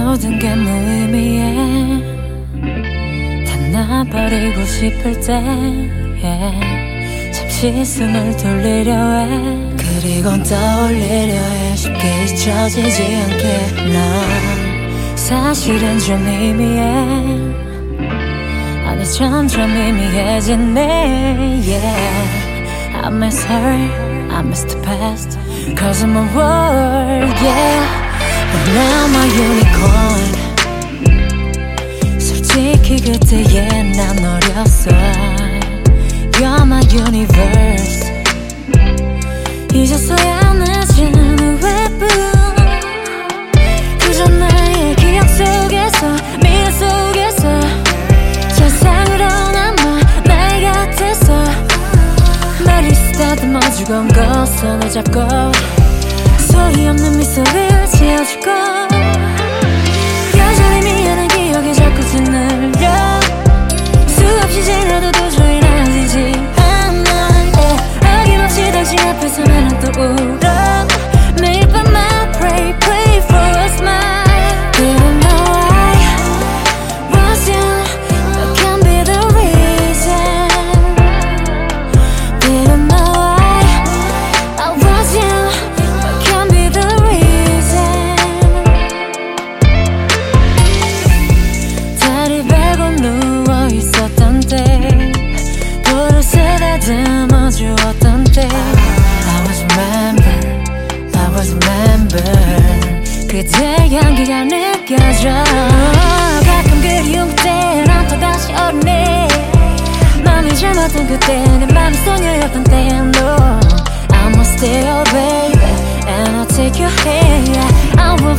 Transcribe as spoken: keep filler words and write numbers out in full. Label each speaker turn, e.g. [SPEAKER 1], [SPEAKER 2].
[SPEAKER 1] 모든 게 무의미해. 다 놔버리고 싶을 때 yeah. 잠시 숨을 돌리려 해. 그리곤 떠올리려 해. 쉽게 잊혀지지 않게. 난 사실은 좀 희미해. 아니 점점 희미해지네 yeah. I miss her, I miss the past Cause I'm a world, yeah But now my unicorn 솔직히 그때의 난 어렸어 You're my universe 잊었어야 늦은 후회뿐 그저 나의 기억 속에서 미래 속에서 세상으로 남아 나의 곁에서 날 쓰다듬어 주건 거 손을 잡고 소리 없는 미소를 지어주고 여전히 미안한 기억이 자꾸 짓눌려 수없이 지나도 도저히 나아지지 않아 어김없이 당신 앞에서 나는 또 울어 매일 밤 I pray pray for a smile Didn't know I was you That can be the reason Didn't know I I was you That can be the reason 다리 베고 누워 있었던 때 볼을 쓰다듬어 주었던 때 I was remember I was remember 그때 향기가 느껴져 가끔 그리운 그때 난 또다시 어른해 맘이 젊었던 그때 내 맘이 소녀였던 때 No I'm gonna stay your baby And I'll take your hand I will